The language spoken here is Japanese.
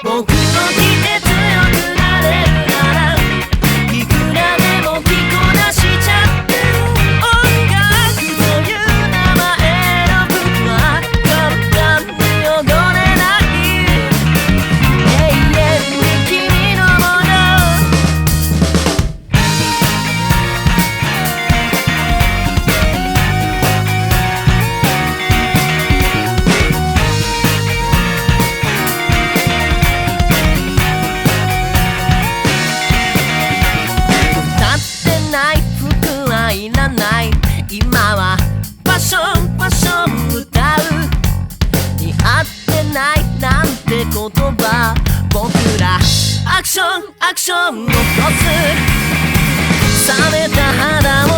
僕と来て強くなれるならいくらでも着こなしちゃって音楽という名前の服は簡単に汚れない永遠に君のものいらない今はパッションパッション歌う似合ってないなんて言葉僕らアクションアクションを起こす冷めた肌を